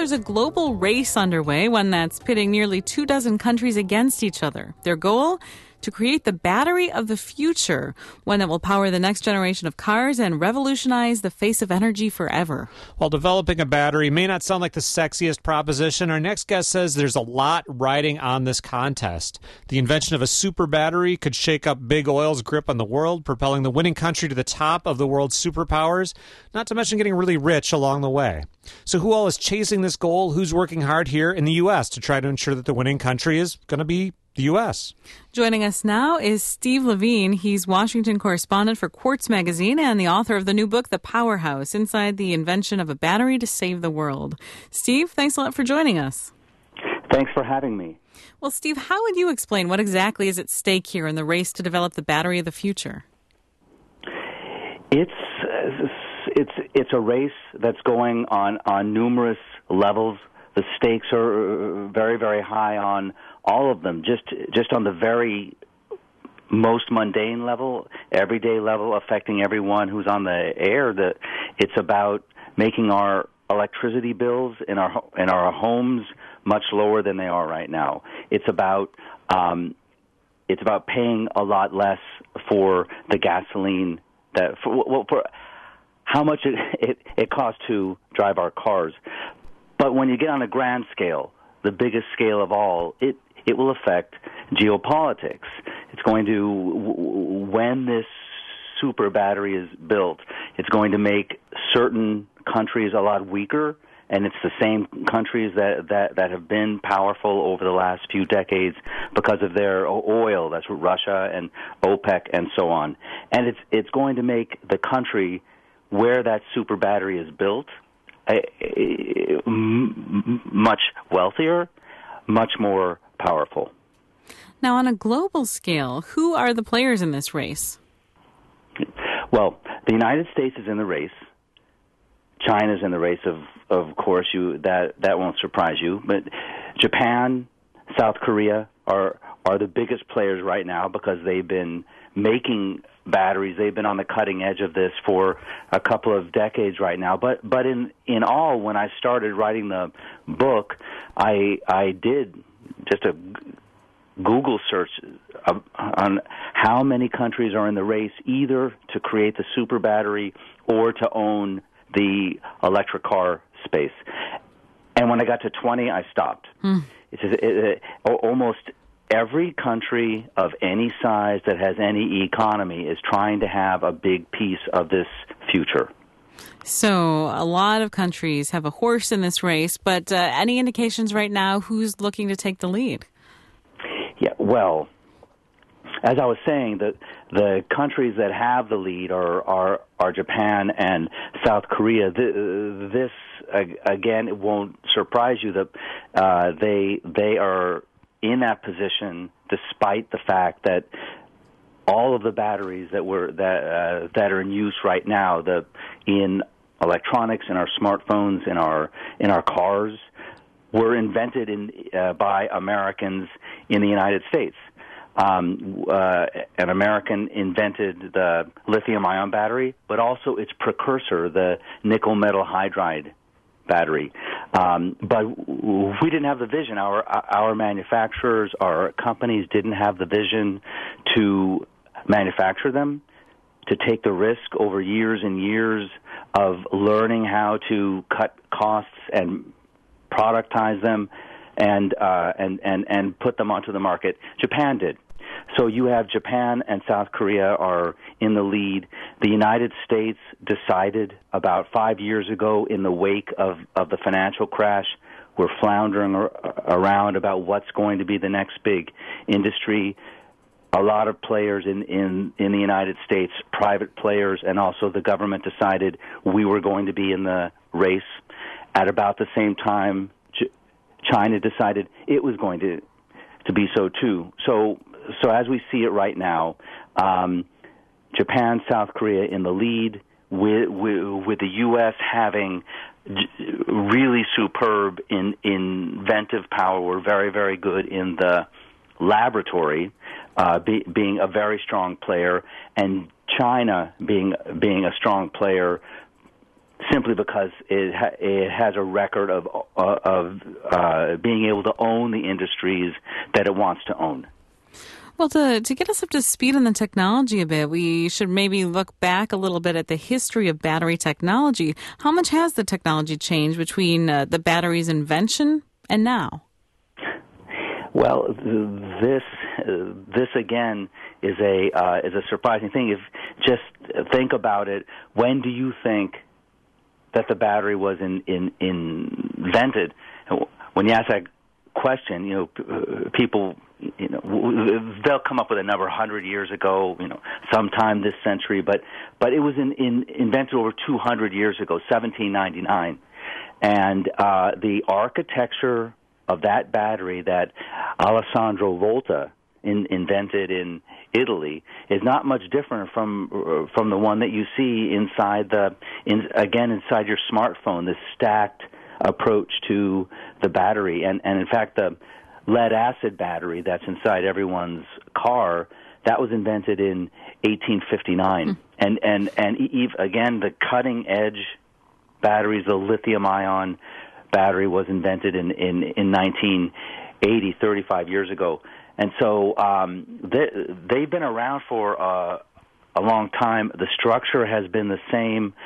there's a global race underway, one that's pitting nearly 24 countries against each other. Their goal? To create the battery of the future, one that will power the next generation of cars and revolutionize the face of energy forever. While developing a battery may not sound like the sexiest proposition, our next guest says there's a lot riding on this contest. The invention of a super battery could shake up big oil's grip on the world, propelling the winning country to the top of the world's superpowers, not to mention getting really rich along the way. So who all is chasing this goal? Who's working hard here in the U.S. to try to ensure that the winning country is going to be the U.S.? Joining us now is Steve Levine. He's Washington correspondent for Quartz Magazine and the author of the new book, The Powerhouse, Inside the Invention of a Battery to Save the World. Steve, thanks a lot for joining us. Thanks for having me. Well, Steve, how would you explain what exactly is at stake here in the race to develop the battery of the future? It's a race that's going on numerous levels. The stakes are very, very high on all of them. Just on the very most mundane level, everyday level, affecting everyone who's on the air. It's about making our electricity bills in our homes much lower than they are right now. It's about paying a lot less for the gasoline for how much it costs to drive our cars. But when you get on a grand scale, the biggest scale of all, it will affect geopolitics. It's going to, when this super battery is built, it's going to make certain countries a lot weaker, and it's the same countries that have been powerful over the last few decades because of their oil. That's Russia and OPEC and so on. And it's going to make the country where that super battery is built much wealthier, much more powerful. Now, on a global scale, who are the players in this race? Well, the United States is in the race. China's in the race, of course. That won't surprise you. But Japan, South Korea are the biggest players right now because they've been making batteries. They've been on the cutting edge of this for a couple of decades right now. But in all, when I started writing the book, I did just a Google search on how many countries are in the race either to create the super battery or to own the electric car space. And when I got to 20, I stopped. Almost every country of any size that has any economy is trying to have a big piece of this future. So a lot of countries have a horse in this race, but any indications right now who's looking to take the lead? Yeah, well, as I was saying, the countries that have the lead are Japan and South Korea. This again, it won't surprise you that they are in that position despite the fact that all of the batteries that are in use right now, in electronics, in our smartphones, in our cars, were invented by Americans in the United States. An American invented the lithium-ion battery, but also its precursor, the nickel metal hydride battery. But we didn't have the vision. Our manufacturers, our companies didn't have the vision to manufacture them, to take the risk over years and years of learning how to cut costs and productize them and put them onto the market. Japan did. So you have Japan and South Korea are in the lead. The United States decided about 5 years ago, in the wake of the financial crash, we're floundering around about what's going to be the next big industry. A lot of players in the United States, private players, and also the government decided we were going to be in the race. At about the same time, China decided it was going to be so too. So as we see it right now, Japan, South Korea in the lead, with the U.S. having really superb inventive power. We're very, very good in the laboratory, being a very strong player, and China being a strong player simply because it has a record of being able to own the industries that it wants to own. Well, to get us up to speed on the technology a bit, we should maybe look back a little bit at the history of battery technology. How much has the technology changed between the battery's invention and now? Well, this again is a surprising thing. If just think about it, when do you think that the battery was invented? When you ask that question, people, they'll come up with a number 100 years ago, sometime this century, but it was invented over 200 years ago, 1799, and the architecture of that battery that Alessandro Volta invented in Italy is not much different from the one that you see inside your smartphone. This stacked approach to the battery, and in fact the lead acid battery that's inside everyone's car, that was invented in 1859, and again the cutting edge batteries, the lithium ion battery, was invented in 1980, 35 years ago. And so they've been around for a long time. The structure has been the same.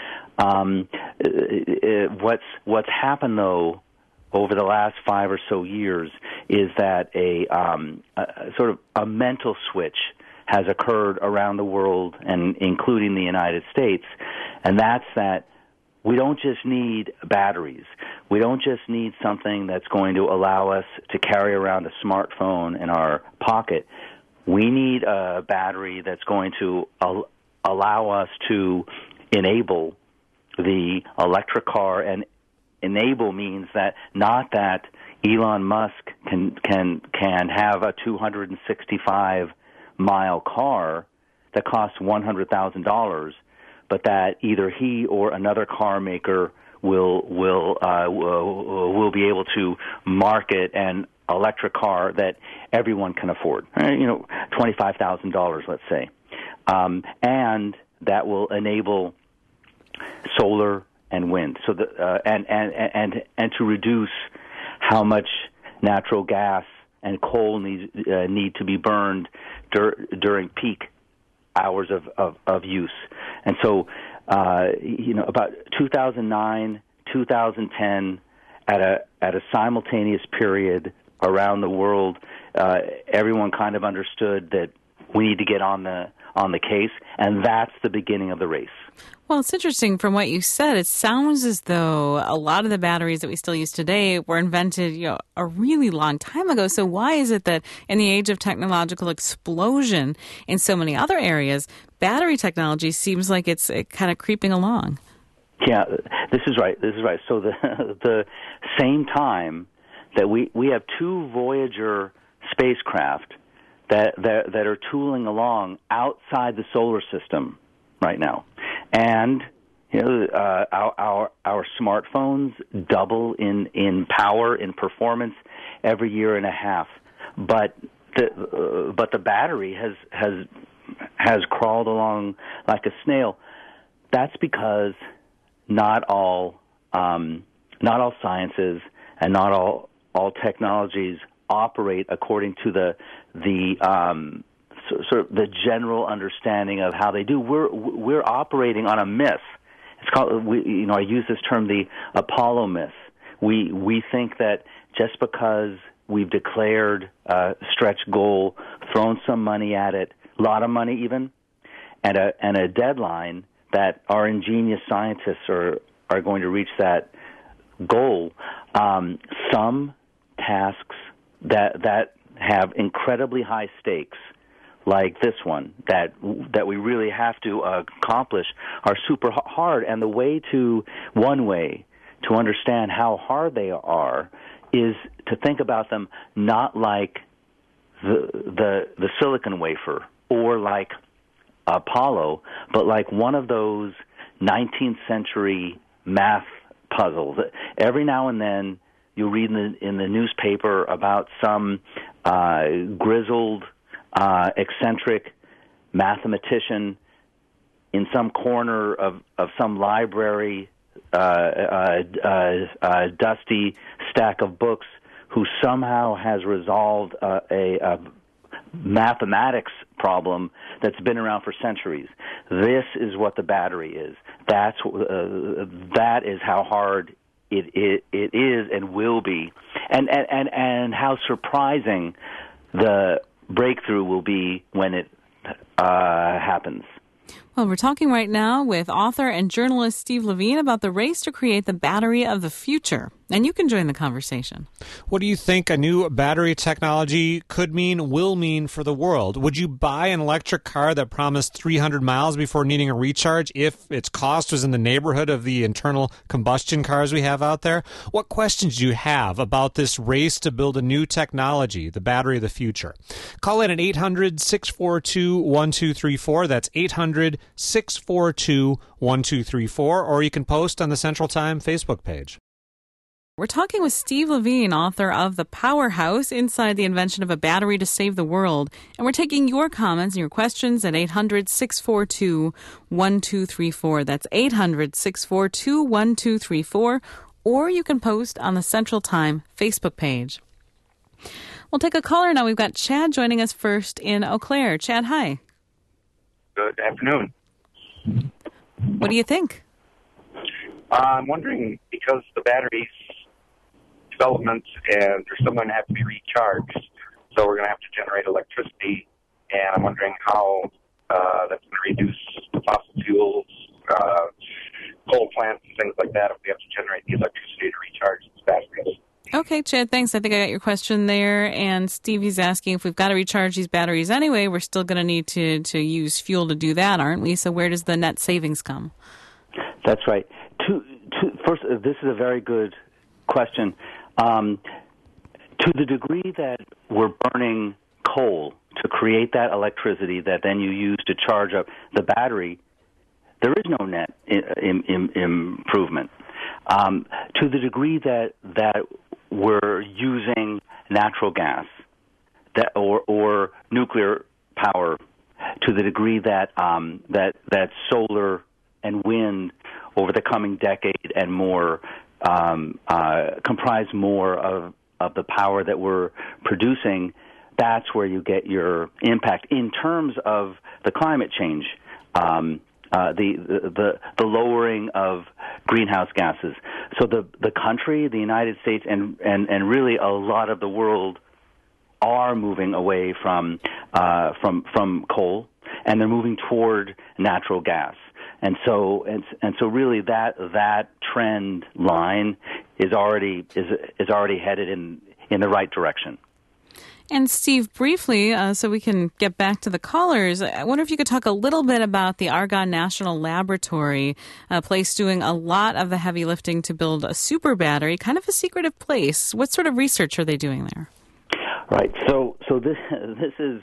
What's happened, though, over the last 5 or so years is that a sort of a mental switch has occurred around the world, and including the United States, and that's that we don't just need batteries. We don't just need something that's going to allow us to carry around a smartphone in our pocket. We need a battery that's going to allow us to enable the electric car, and enable means that not that Elon Musk can have a 265-mile car that costs $100,000, but that either he or another car maker will be able to market an electric car that everyone can afford. $25,000, let's say, and that will enable solar and wind. So and to reduce how much natural gas and coal need to be burned during peak hours of use. And so, about 2009, 2010, at a simultaneous period around the world, everyone kind of understood that we need to get on the case, and that's the beginning of the race. Well, it's interesting from what you said. It sounds as though a lot of the batteries that we still use today were invented, a really long time ago. So why is it that in the age of technological explosion in so many other areas, battery technology seems like it's kind of creeping along? Yeah, this is right. So the same time that we have two Voyager spacecraft that are tooling along outside the solar system right now, and our smartphones double in power, in performance every year and a half, but the battery has crawled along like a snail. That's because not all sciences and not all technologies operate according to the sort of the general understanding of how they do. We're operating on a myth. It's called, I use this term, the Apollo myth. We think that just because we've declared a stretch goal, thrown some money at it, a lot of money even, and a deadline, that our ingenious scientists are going to reach that goal. Some tasks that have incredibly high stakes, like this one, that we really have to accomplish, are super hard. And one way to understand how hard they are is to think about them not like the silicon wafer or like Apollo, but like one of those 19th century math puzzles. Every now and then you'll read in the newspaper about some grizzled, eccentric mathematician in some corner of some library dusty stack of books who somehow has resolved a mathematics problem that's been around for centuries. This is what the battery is. That is how hard it is and will be, and how surprising the breakthrough will be when it happens. Well, we're talking right now with author and journalist Steve Levine about the race to create the battery of the future. And you can join the conversation. What do you think a new battery technology will mean for the world? Would you buy an electric car that promised 300 miles before needing a recharge if its cost was in the neighborhood of the internal combustion cars we have out there? What questions do you have about this race to build a new technology, the battery of the future? Call in at 800-642-1234. That's 800-642-1234. Or you can post on the Central Time Facebook page. We're talking with Steve Levine, author of The Powerhouse, Inside the Invention of a Battery to Save the World. And we're taking your comments and your questions at 800-642-1234. That's 800-642-1234. Or you can post on the Central Time Facebook page. We'll take a caller now. We've got Chad joining us first in Eau Claire. Chad, hi. Good afternoon. What do you think? I'm wondering, because the battery's development and they're still going to have to be recharged, so we're going to have to generate electricity, and I'm wondering how that's going to reduce fossil fuels, coal plants, and things like that if we have to generate the electricity to recharge these batteries. Okay, Chad, thanks. I think I got your question there. And Stevie's asking if we've got to recharge these batteries anyway, we're still going to need to use fuel to do that, aren't we? So where does the net savings come? That's right. First, this is a very good question. To the degree that we're burning coal to create that electricity that then you use to charge up the battery, there is no net improvement. To the degree that we're using natural gas or nuclear power, to the degree that that solar and wind over the coming decade and more comprise more of the power that we're producing, that's where you get your impact in terms of the climate change, the lowering of greenhouse gases. So the country, the United States, and really a lot of the world are moving away from coal, and they're moving toward natural gas. And so really that trend line is already headed in the right direction. And Steve, briefly, so we can get back to the callers, I wonder if you could talk a little bit about the Argonne National Laboratory, a place doing a lot of the heavy lifting to build a super battery, kind of a secretive place. What sort of research are they doing there? Right. So this is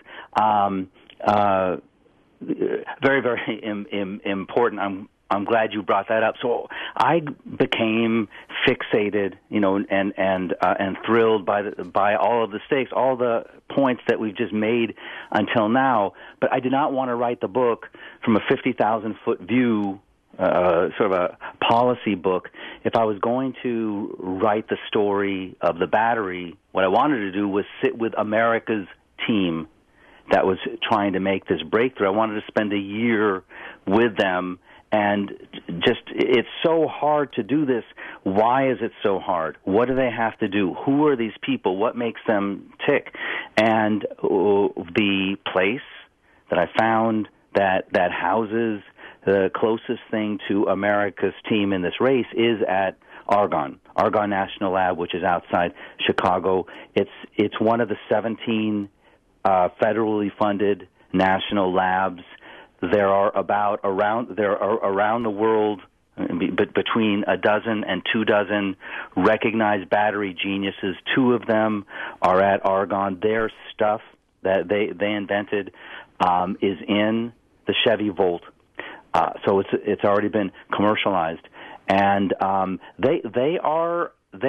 very, very important. I'm glad you brought that up. So I became fixated, and thrilled by all of the stakes, all the points that we've just made until now. But I did not want to write the book from a 50,000-foot view, sort of a policy book. If I was going to write the story of the battery, what I wanted to do was sit with America's team that was trying to make this breakthrough. I wanted to spend a year with them. And it's so hard to do this. Why is it so hard? What do they have to do? Who are these people? What makes them tick? And the place that I found that houses the closest thing to America's team in this race is at Argonne National Lab, which is outside Chicago. It's one of the 17 federally funded national labs. There are around the world between a dozen and 24 recognized battery geniuses. 2 of them are at Argonne. Their stuff that they invented is in the Chevy Volt, so it's already been commercialized, and they are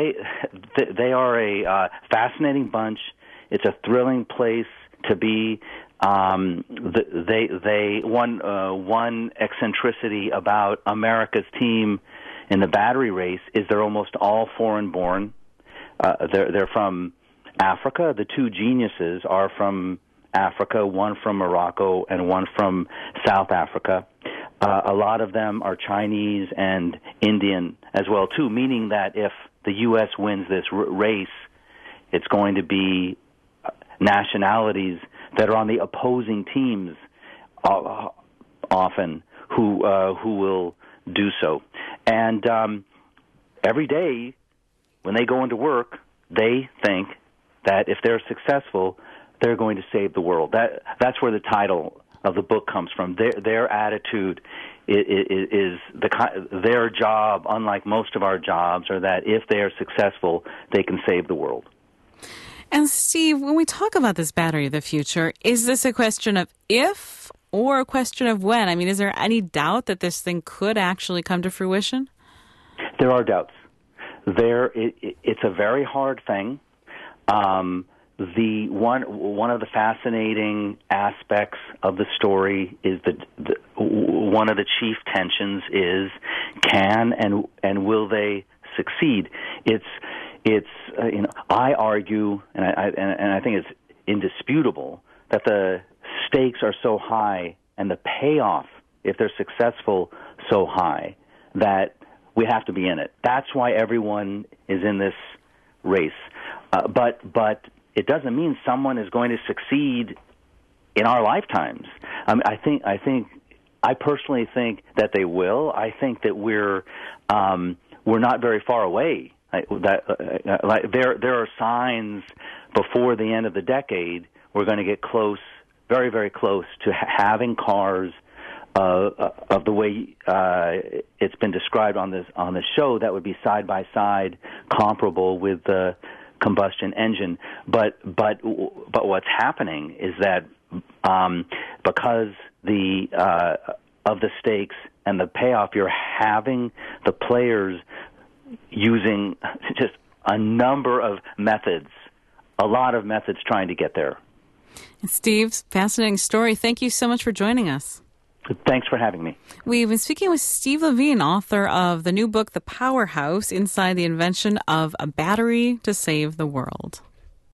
a fascinating bunch. It's a thrilling place to be. One eccentricity about America's team in the battery race is they're almost all foreign-born. They're from Africa. The two geniuses are from Africa, one from Morocco and one from South Africa. A lot of them are Chinese and Indian as well, too, meaning that if the U.S. wins this race, it's going to be nationalities that are on the opposing teams often who will do so. And every day when they go into work, they think that if they're successful, they're going to save the world. That's where the title of the book comes from. Their attitude is their job, unlike most of our jobs, are that if they are successful, they can save the world. And Steve, when we talk about this battery of the future, is this a question of if or a question of when? I mean, is there any doubt that this thing could actually come to fruition? There are doubts. It's a very hard thing. The one of the fascinating aspects of the story is that one of the chief tensions is can and will they succeed? I argue, and I think it's indisputable that the stakes are so high and the payoff, if they're successful, so high that we have to be in it. That's why everyone is in this race. But it doesn't mean someone is going to succeed in our lifetimes. I personally think that they will. I think that we're not very far away. There are signs before the end of the decade we're going to get close, very, very close to having cars of the way it's been described on this show that would be side by side comparable with the combustion engine. But what's happening is that because of the stakes and the payoff, you're having the players using just a number of methods, a lot of methods trying to get there. Steve, fascinating story. Thank you so much for joining us. Thanks for having me. We've been speaking with Steve Levine, author of the new book, The Powerhouse, Inside the Invention of a Battery to Save the World.